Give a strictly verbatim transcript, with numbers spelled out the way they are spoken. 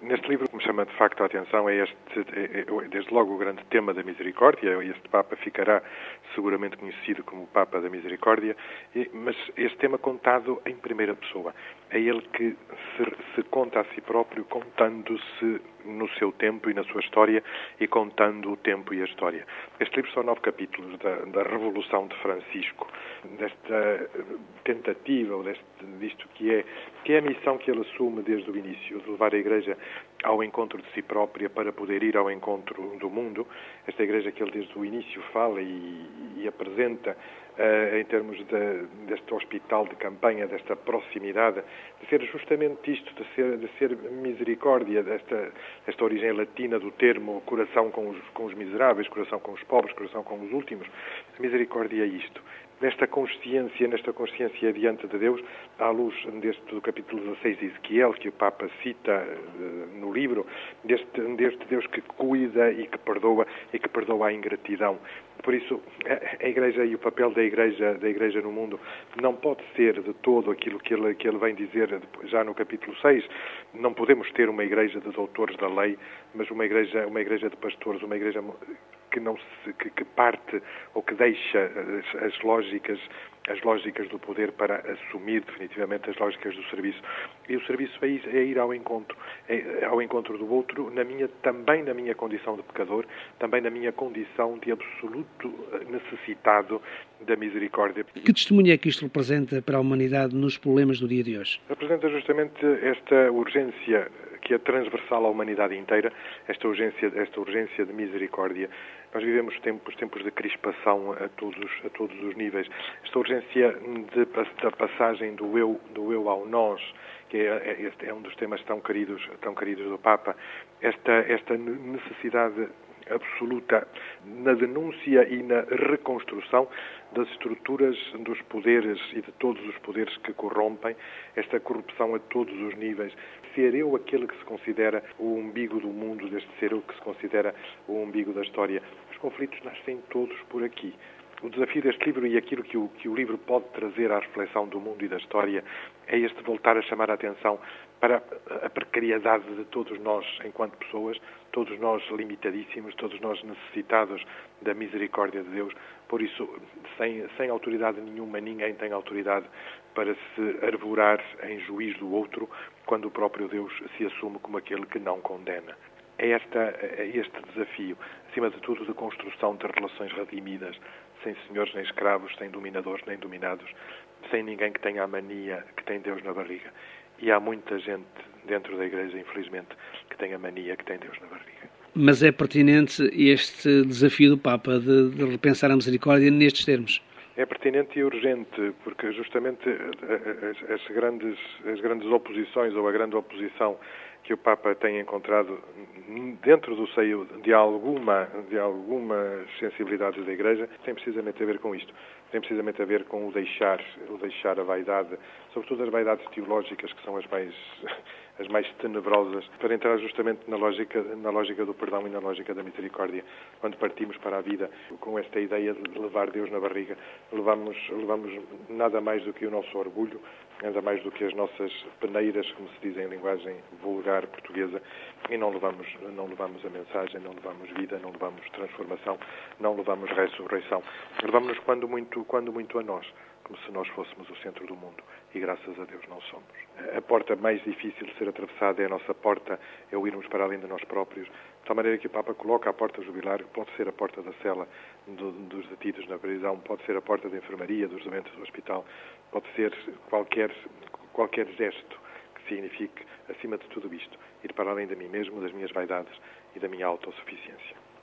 Neste livro, o que me chama de facto a atenção é este, é, é, desde logo, o grande tema da misericórdia. Este Papa ficará seguramente conhecido como o Papa da Misericórdia, mas este tema contado em primeira pessoa. É ele que se, se conta a si próprio, contando-se no seu tempo e na sua história e contando o tempo e a história. Este livro são nove capítulos da, da Revolução de Francisco, desta tentativa, ou deste, disto que é, que é a missão que ele assume desde o início, de levar a Igreja ao encontro de si própria para poder ir ao encontro do mundo. Esta Igreja que ele desde o início fala e, e apresenta Uh, em termos de, deste hospital de campanha, desta proximidade, de ser justamente isto, de ser, de ser misericórdia, desta, desta origem latina do termo coração com os, com os miseráveis, coração com os pobres, coração com os últimos. A misericórdia é isto. Nesta consciência, nesta consciência diante de Deus, à luz deste do capítulo dezasseis de Ezequiel, que o Papa cita uh, no livro, deste, deste Deus que cuida e que perdoa, e que perdoa a ingratidão. Por isso, a, a Igreja e o papel da Igreja, da Igreja no mundo não pode ser de todo aquilo que ele, que ele vem dizer já no capítulo seis. Não podemos ter uma Igreja de doutores da lei, mas uma Igreja, uma igreja de pastores, uma Igreja que não se, que, que parte ou que deixa as, as lógicas as lógicas do poder para assumir definitivamente as lógicas do serviço. E o serviço é ir, é ir ao encontro, é, ao encontro do outro, na minha, também na minha condição de pecador, também na minha condição de absoluto necessitado da misericórdia. Que testemunho é que isto representa para a humanidade nos problemas do dia de hoje? Representa justamente esta urgência que é transversal à humanidade inteira, esta urgência, esta urgência de misericórdia. Nós vivemos tempos, tempos de crispação a todos, a todos os níveis. Esta urgência de, da passagem do eu, do eu ao nós, que é, é, é um dos temas tão queridos, tão queridos do Papa. Esta, esta necessidade absoluta na denúncia e na reconstrução das estruturas dos poderes e de todos os poderes que corrompem, esta corrupção a todos os níveis. Ser eu aquele que se considera o umbigo do mundo, deste ser eu que se considera o umbigo da história. Os conflitos nascem todos por aqui. O desafio deste livro e aquilo que o, que o livro pode trazer à reflexão do mundo e da história é este voltar a chamar a atenção para a precariedade de todos nós enquanto pessoas, todos nós limitadíssimos, todos nós necessitados da misericórdia de Deus. Por isso, sem, sem autoridade nenhuma, ninguém tem autoridade para se arvorar em juízo do outro, quando o próprio Deus se assume como aquele que não condena. É, esta, é este desafio, acima de tudo, de construção de relações redimidas, sem senhores nem escravos, sem dominadores nem dominados, sem ninguém que tenha a mania que tem Deus na barriga. E há muita gente dentro da Igreja, infelizmente, que tem a mania que tem Deus na barriga. Mas é pertinente este desafio do Papa de, de repensar a misericórdia nestes termos? É pertinente e urgente, porque justamente as, as, grandes, as grandes oposições ou a grande oposição que o Papa tem encontrado dentro do seio de alguma, de algumas sensibilidades da Igreja tem precisamente a ver com isto. Tem precisamente a ver com o deixar, o deixar a vaidade, sobretudo as vaidades teológicas, que são as mais, as mais tenebrosas, para entrar justamente na lógica, na lógica do perdão e na lógica da misericórdia. Quando partimos para a vida com esta ideia de levar Deus na barriga, levamos, levamos nada mais do que o nosso orgulho, nada mais do que as nossas peneiras, como se diz em linguagem vulgar portuguesa, e não levamos, não levamos a mensagem, não levamos vida, não levamos transformação, não levamos ressurreição. Levamos-nos quando muito, quando muito a nós, como se nós fôssemos o centro do mundo, e graças a Deus não somos. A porta mais difícil de ser atravessada é a nossa porta, é o irmos para além de nós próprios, de tal maneira que o Papa coloca a porta jubilar, pode ser a porta da cela do, dos detidos na prisão, pode ser a porta da enfermaria, dos doentes do hospital, pode ser qualquer, qualquer gesto que signifique, acima de tudo isto, ir para além de mim mesmo, das minhas vaidades e da minha autossuficiência.